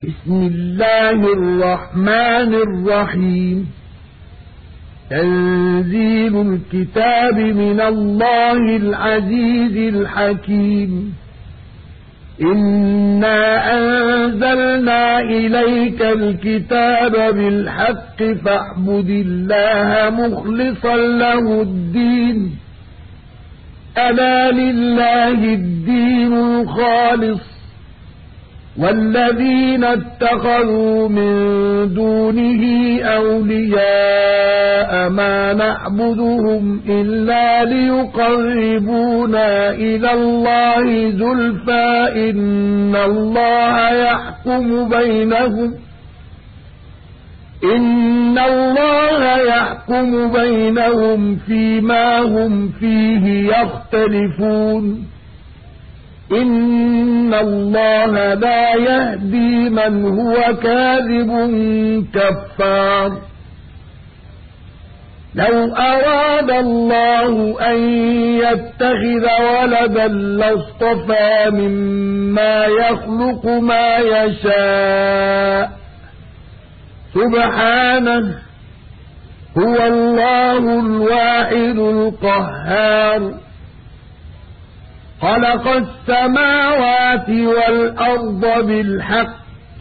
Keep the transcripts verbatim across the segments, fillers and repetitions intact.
بسم الله الرحمن الرحيم تنزيل الكتاب من الله العزيز الحكيم إنا أنزلنا إليك الكتاب بالحق فاعبد الله مخلصا له الدين ألا لله الدين الخالص والذين اتخذوا من دونه أولياء ما نعبدهم إلا ليقربونا إلى الله زلفى إن الله يحكم بينهم إن الله يحكم بينهم فيما هم فيه يختلفون إن الله لا يهدي من هو كاذب كفار لو أراد الله أن يتخذ ولدا لاصطفى مما يخلق ما يشاء سبحانه هو الله الواحد القهار خلق السماوات والأرض بالحق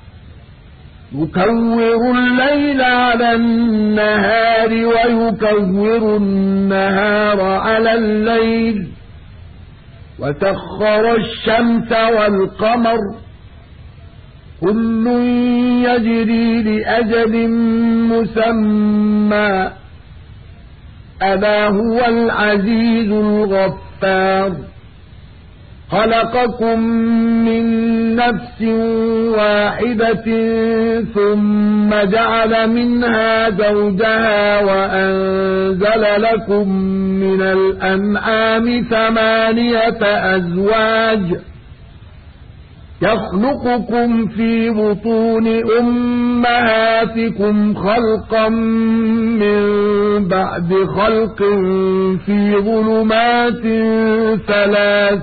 يكور الليل على النهار ويكور النهار على الليل وسخر الشمس والقمر كل يجري لأجل مسمى ألا هو العزيز الغفار خلقكم من نفس واحدة ثم جعل منها زوجها وأنزل لكم من الأنعام ثمانية أزواج يخلقكم في بطون أمهاتكم خلقا من بعد خلق في ظلمات ثلاث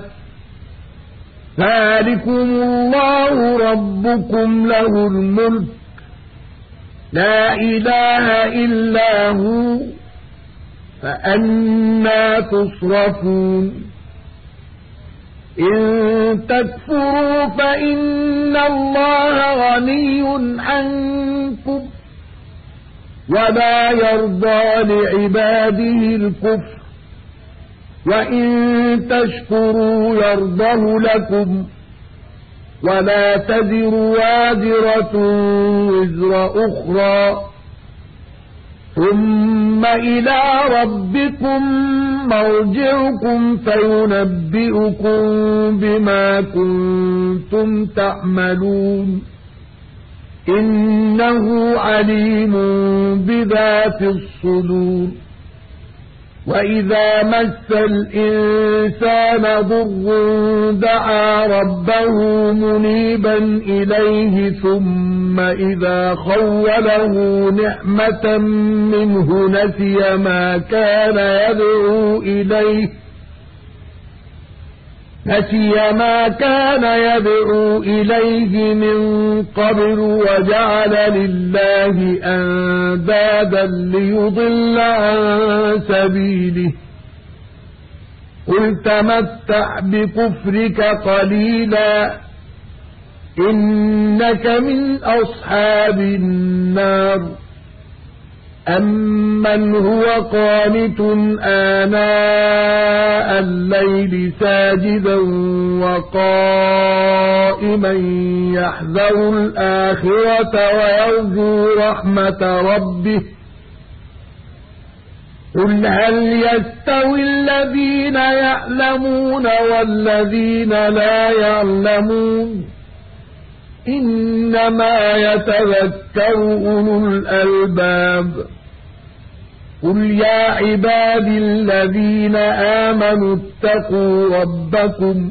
ذلكم الله ربكم له الملك لا إله إلا هو فأنى تصرفون إن تكفروا فإن الله غني عنكم ولا يرضى لعباده الكفر وإن تشكروا يرضه لكم ولا تزر وازرة وزر أخرى ثم إلى ربكم مرجعكم فينبئكم بما كنتم تعملون إنه عليم بذات الصدور وإذا مس الإنسان ضر دعا ربه منيبا إليه ثم إذا خوله نعمة منه نسي ما كان يدعو إليه نسي ما كان يدعو إليه من قبل وجعل لله أندادا ليضل عن سبيله قل تمتع بكفرك قليلا إنك من أصحاب النار أمن هو قانت آناء الليل ساجدا وقائما يحذر الآخرة ويرجو رحمة ربه قل هل يستوي الذين يعلمون والذين لا يعلمون إنما يتذكر أولو الألباب قل يا عباد الذين آمنوا اتقوا ربكم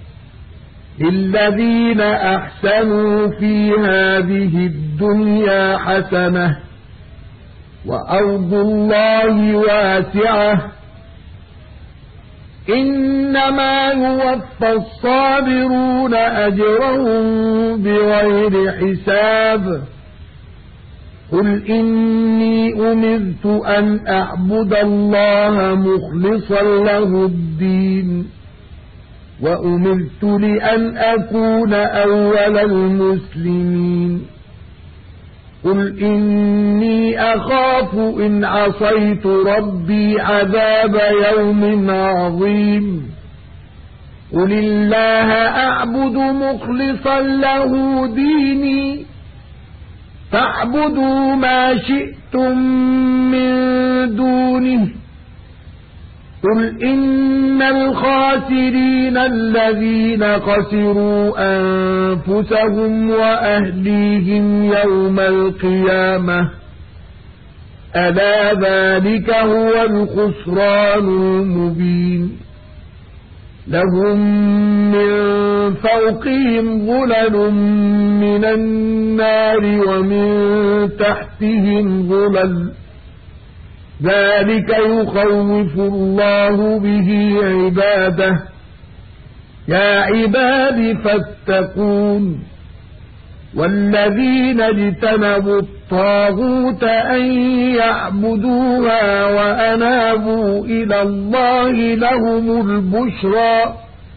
للذين أحسنوا في هذه الدنيا حسنة وأرض الله واسعة إنما يوفى الصابرون أجرهم بغير حساب قل إني أمرت أن أعبد الله مخلصا له الدين وأمرت لأن أكون أول المسلمين قل إني أخاف إن عصيت ربي عذاب يوم عظيم قل الله أعبد مخلصا له ديني فاعبدوا ما شئتم من دونه قل إن الخاسرين الذين خسروا أنفسهم وأهليهم يوم القيامة ألا ذلك هو الخسران المبين لهم من فوقهم ظلل من النار ومن تحتهم ظلل ذلك يخوف الله به عباده يا عباد فاتقون والذين اجتنبوا الطاغوت أن يعبدوها وأنابوا إلى الله لهم البشرى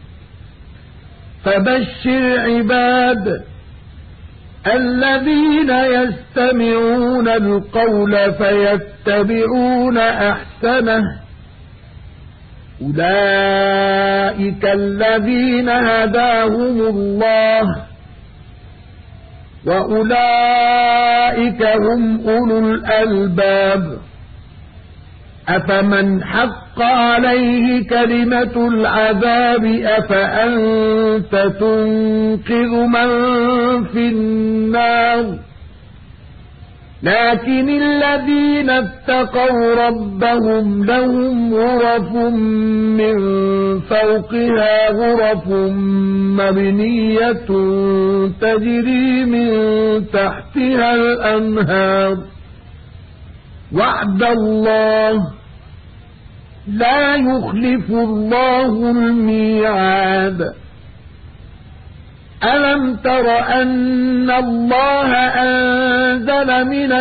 فبشر عباد الذين يستمعون القول فيتبعون أحسنه أولئك الذين هداهم الله وأولئك هم أولو الألباب أفمن حق عليه كلمة العذاب أفأنت تنقذ من في النار لكن الذين اتقوا ربهم لهم غرف من فوقها غرف مبنية تجري من تحتها الأنهار وعد الله لا يخلف الله الميعاد ألم تر أن الله أنزل من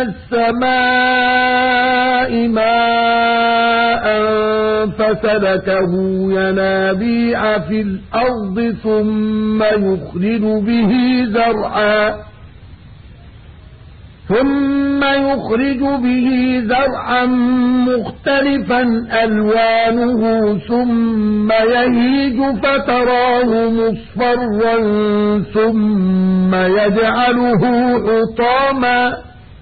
السماء ماء فسلكه ينابيع في الأرض ثم يخرج به زرعا ثم يخرج به زرعا مختلفا ألوانه ثم يهيج فتراه مصفرا ثم يجعله حطاما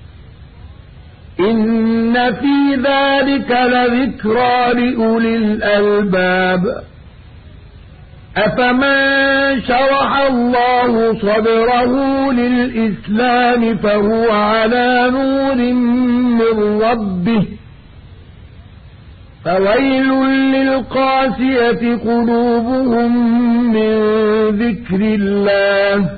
إن في ذلك لذكرى لأولي الألباب أفمن شرح الله صدره للإسلام فهو على نور من ربه فويل للقاسية قلوبهم من ذكر الله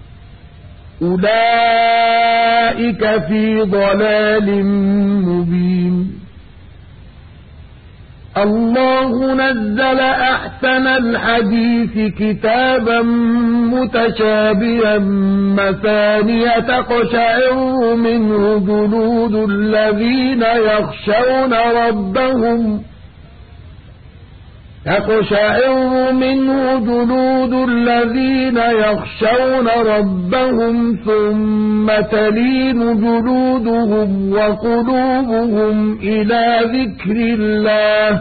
أولئك في ضلال مبين الله نزل أحسن الحديث كتابا متشابها مثانية تقشعر منه جلود الذين يخشون ربهم تقشعر منه جلود الذين يخشون ربهم ثم تلين جلودهم وقلوبهم إلى ذكر الله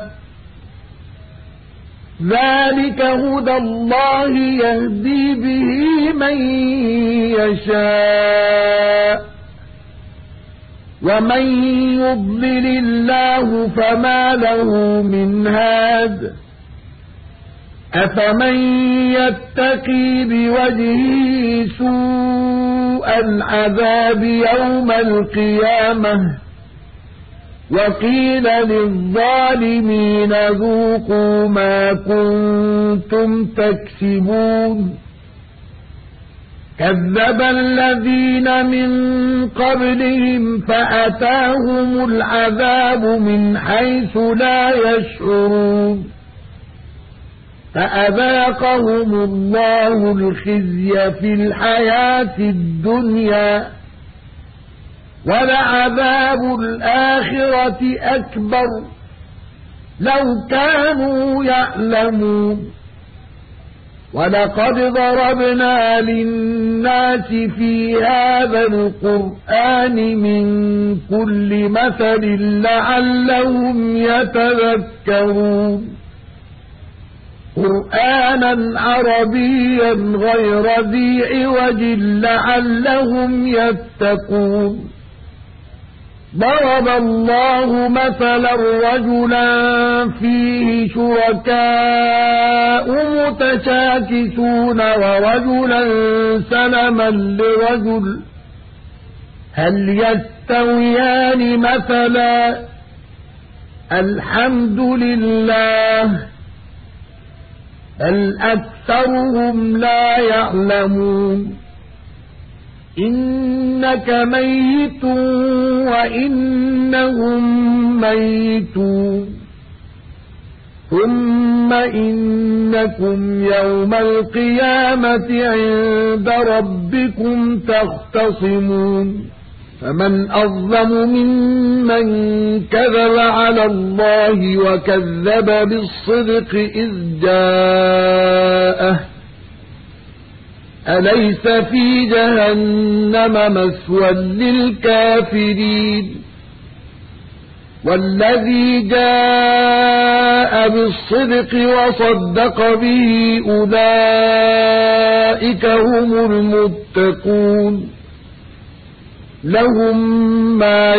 ذلك هدى الله يهدي به من يشاء ومن يضلل الله فما له من هاد أفمن يتقي بوجهه سوء العذاب يوم القيامة وقيل للظالمين ذوقوا ما كنتم تكسبون كذب الذين من قبلهم فأتاهم العذاب من حيث لا يشعرون فأذاقهم الله الخزي في الحياة الدنيا ولعذاب الآخرة أكبر لو كانوا يعلمون ولقد ضربنا للناس في هذا القرآن من كل مثل لعلهم يتذكرون قرآنا عربيا غير ذي عوج لعلهم يتقون ضرب الله مثلا رجلا فيه شركاء متشاكسون ورجلا سلما لرجل هل يستويان مثلا الحمد لله بل أكثرهم لا يعلمون إنك ميت وإنهم ميتون ثم إنكم يوم القيامة عند ربكم تختصمون فمن أظلم ممن كذب على الله وكذب بالصدق إذ جاءه أليس في جهنم مثوى للكافرين والذي جاء بالصدق وصدق به أولئك هم المتقون لهم ما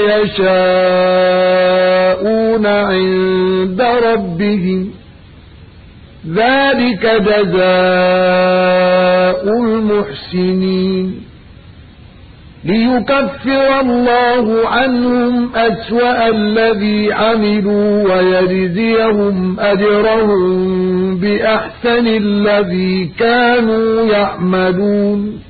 يشاءون عند ربهم ذلك جزاء المحسنين ليكفر الله عنهم أسوأ الذي عملوا ويجزيهم أجرهم بأحسن الذي كانوا يعملون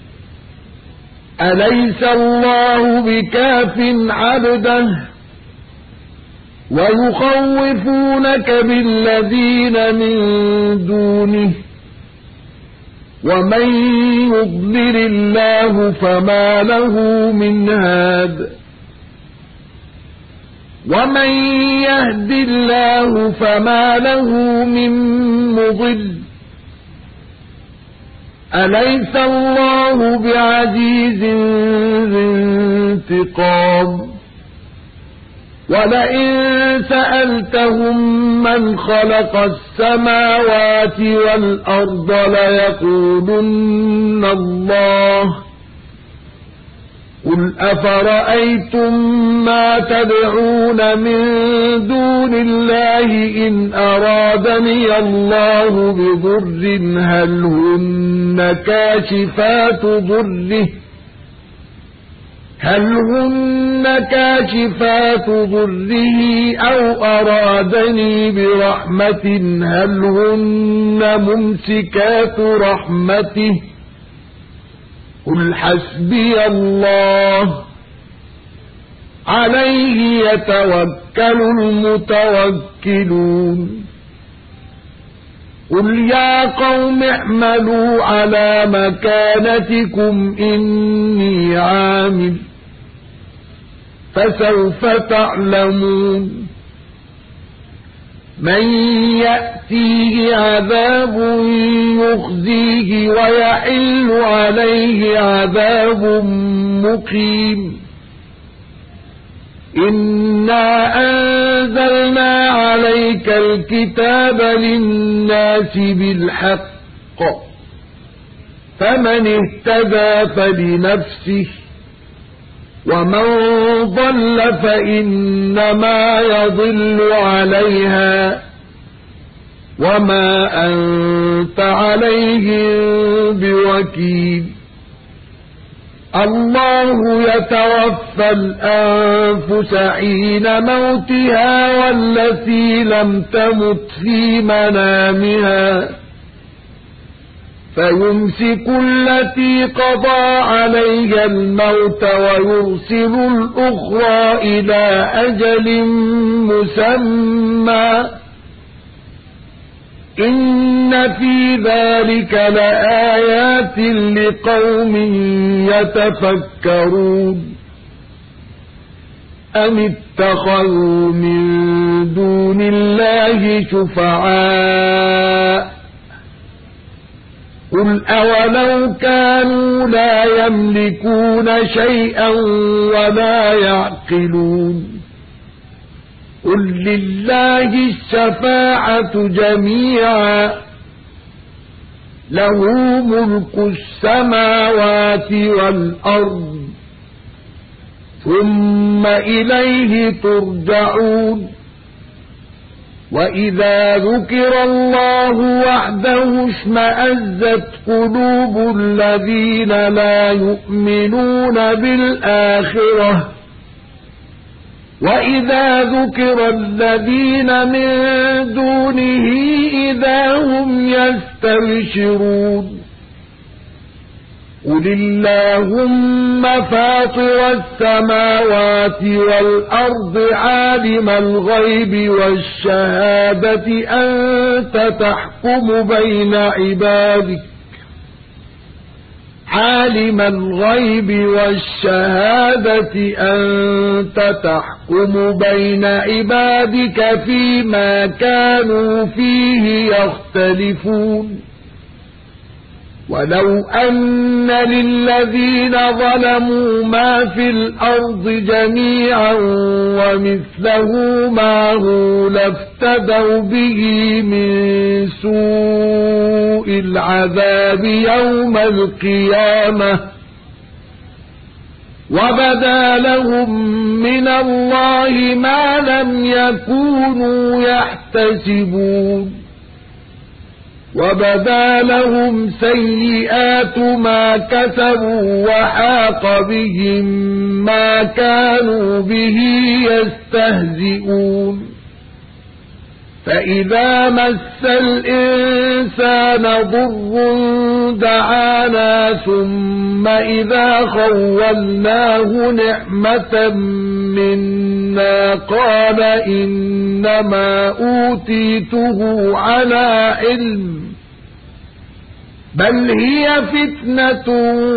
أليس الله بكاف عبده ويخوفونك بالذين من دونه ومن يضلل الله فما له من هاد ومن يهد الله فما له من مضل أليس الله بعزيز ذي انتقام ولئن سألتهم من خلق السماوات والأرض ليقولن الله قل أفرأيتم ما تدعون من دون الله إن أرادني الله بضر هل هن كاشفات ضره هل هن كاشفات ضره أو أرادني برحمة هل هن ممسكات رحمته قل حسبي الله عليه يتوكل المتوكلون قل يا قوم اعملوا على مكانتكم إني عامل فسوف تعلمون من يأتيه عذاب يخزيه ويحل عليه عذاب مقيم إنا أنزلنا عليك الكتاب للناس بالحق فمن اهتدى فلنفسه ومن ضل فإنما يضل عليها وما أنت عليهم بوكيل الله يتوفى الأنفس حين موتها والتي لم تمت في منامها فيمسك التي قضى عليها الموت ويرسل الأخرى إلى أجل مسمى إن في ذلك لآيات لقوم يتفكرون أم اتخذوا من دون الله شفعاء قل أولو كانوا لا يملكون شيئا ولا يعقلون قل لله الشفاعة جميعا له ملك السماوات والأرض ثم إليه ترجعون وإذا ذكر الله وحده اشمأزت قلوب الذين لا يؤمنون بالآخرة وإذا ذكر الذين من دونه إذا هم يستبشرون قل اللهم فاطر السماوات والأرض عالم الغيب والشهادة أنت تحكم بين عبادك عالم الغيب والشهادة أنت تحكم بين عبادك فيما كانوا فيه يختلفون ولو أن للذين ظلموا ما في الأرض جميعا ومثله معه لافتدوا به من سوء العذاب يوم القيامة وبدا لهم من الله ما لم يكونوا يحتسبون وبدا لهم سيئات ما كسبوا وحاق بهم ما كانوا به يستهزئون فإذا مس الإنسان ضر دعانا ثم إذا خولناه نعمة منا قال إنما أوتيته على علم بل هي فتنة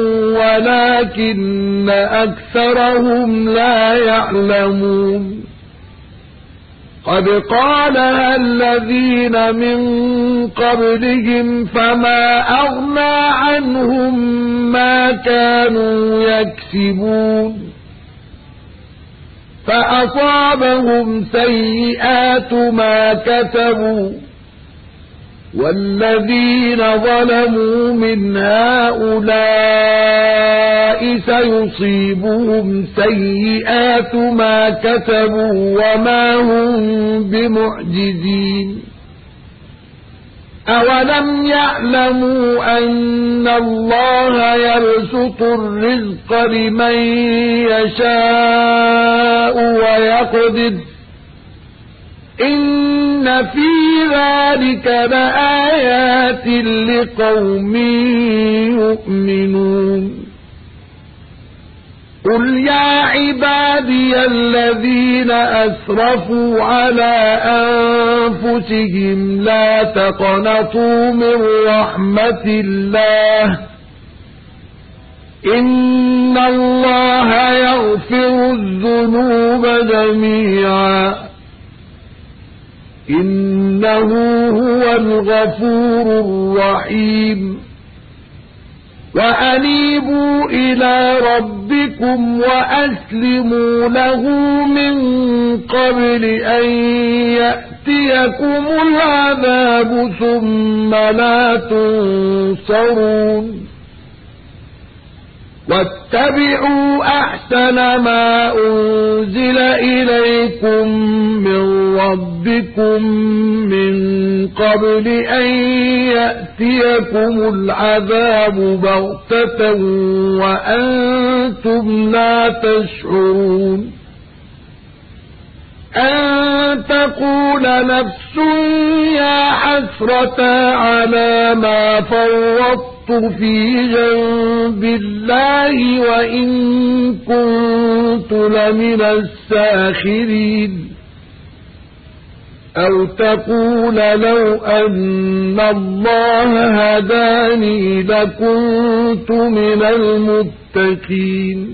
ولكن أكثرهم لا يعلمون قد قالها الذين من قبلهم فما أغنى عنهم ما كانوا يكسبون فأصابهم سيئات ما كسبوا والذين ظلموا من هؤلاء سيصيبهم سيئات ما كسبوا وما هم بمعجزين أولم يعلموا أن الله يبسط الرزق لمن يشاء ويقدر إن في ذلك لآيات لقوم يؤمنون قل يا عبادي الذين أسرفوا على أنفسهم لا تقنطوا من رحمة الله إن الله يغفر الذنوب جميعا إنه هو الغفور الرحيم وأنيبوا إلى ربكم وأسلموا له من قبل أن يأتيكم العذاب ثم لا تنصرون واتبعوا أحسن ما أنزل إليكم من ربكم من قبل أن يأتيكم العذاب بغتة وأنتم لا تشعرون أن تقول نفس يا حسرة على ما فرطت في جنب الله وإن كنت لمن الساخرين أو تقول لو أن الله هداني لكنت من المتقين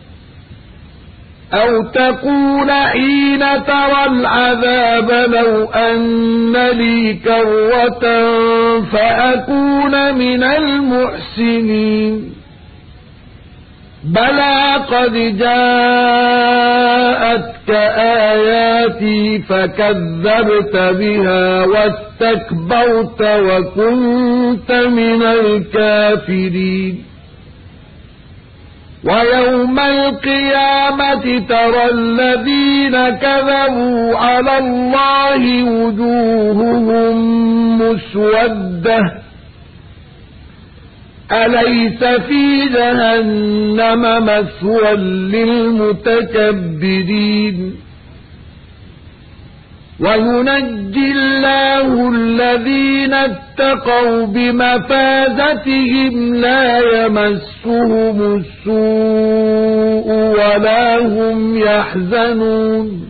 أو تقول حين ترى العذاب لو أن لي كرة فأكون من المحسنين بلى قد جاءتك آياتي فكذبت بها واستكبرت وكنت من الكافرين ويوم القيامة ترى الذين كذبوا على الله وجوههم مسودة أليس في جهنم مثوى للمتكبرين وينجي الله الذين اتقوا بمفازتهم لا يمسهم السوء ولا هم يحزنون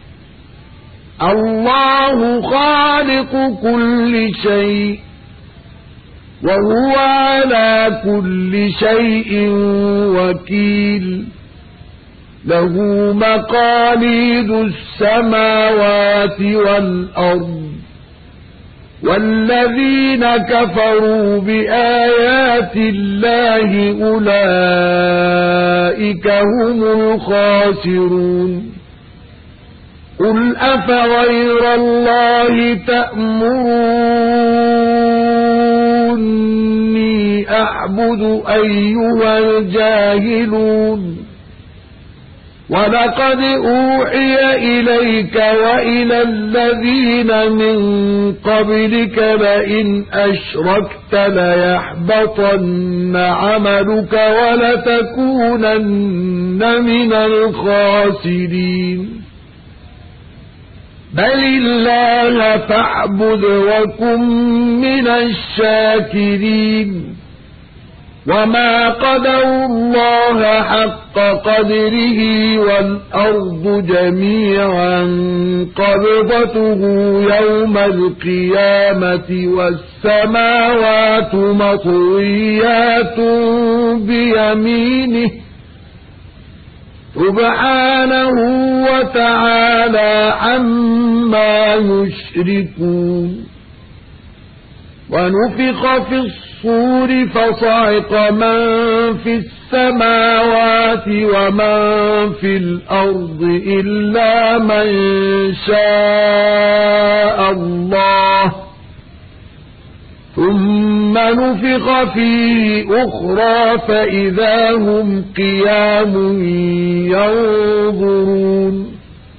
الله خالق كل شيء وهو على كل شيء وكيل له مقاليد السماوات والأرض والذين كفروا بآيات الله أولئك هم الخاسرون قل أفغير الله تأمروني أعبد أيها الجاهلون ولقد أوحي إليك وإلى الذين من قبلك لئن أشركت ليحبطن عملك ولتكونن من الخاسرين بل الله فاعبد وكن من الشاكرين وما قدروا الله حق قدره والأرض جميعا قبضته يوم القيامة والسماوات مطويات بيمينه سبحانه وتعالى عما يشركون ونفخ في الصور فصعق من في السماوات ومن في الأرض إلا من شاء الله ثم نفخ فيه أخرى فإذا هم قيام ينظرون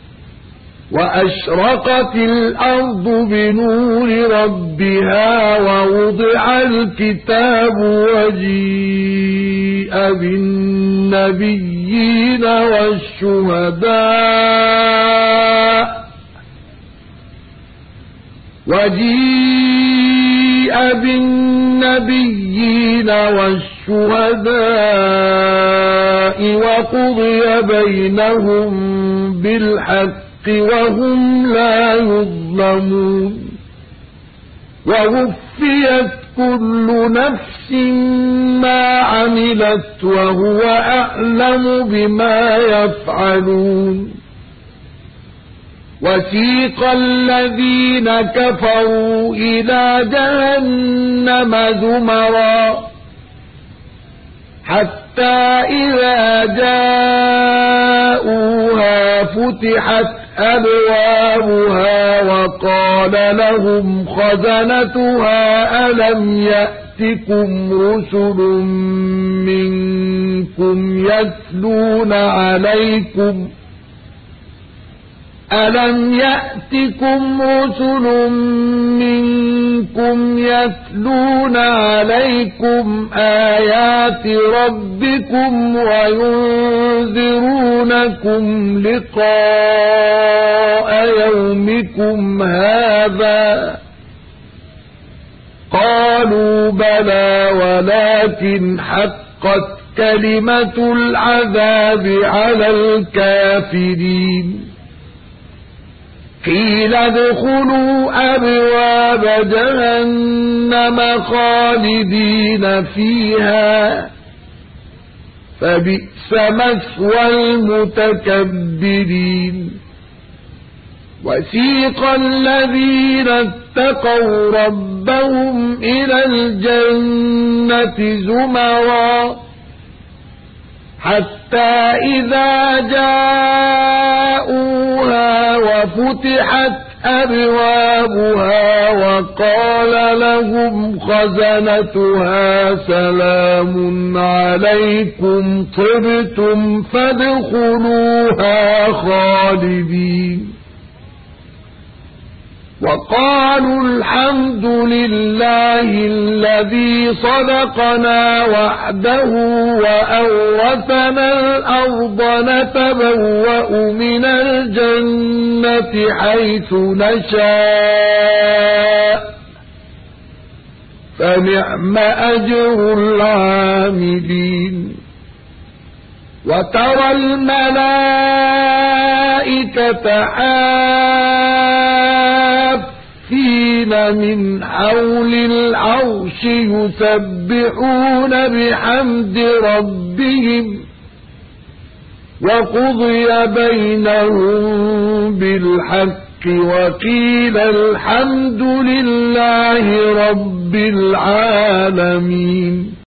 وأشرقت الأرض بنور ربها ووضع الكتاب وجيء بالنبيين والشهداء وجيء بالنبيين والشهداء وقضي بينهم بالحق وهم لا يظلمون ووفيت كل نفس ما عملت وهو أعلم بما يفعلون وسيق الذين كفروا إلى جهنم زمرا حتى إذا جاءوها فتحت أبوابها وقال لهم خزنتها ألم يأتكم رسل منكم يتلون عليكم ألم يأتكم رسل منكم يتلون عليكم آيات ربكم وينذرونكم لقاء يومكم هذا قالوا بلى ولكن حقت كلمة العذاب على الكافرين قيل ادخلوا أبواب جهنم خالدين فيها فبئس مثوى المتكبرين وسيق الذين اتقوا ربهم إلى الجنة زمرا حتى إذا جاءوها وفتحت أبوابها وقال لهم خزنتها سلام عليكم طبتم فادخلوها خالدين وقالوا الحمد لله الذي صدقنا وعده وأورثنا الأرض نتبوأ من الجنة حيث نشاء فنعم أجر العاملين وترى الملائكة حافين من حول العرش يسبحون بحمد ربهم وقضي بينهم بالحق وقيل الحمد لله رب العالمين.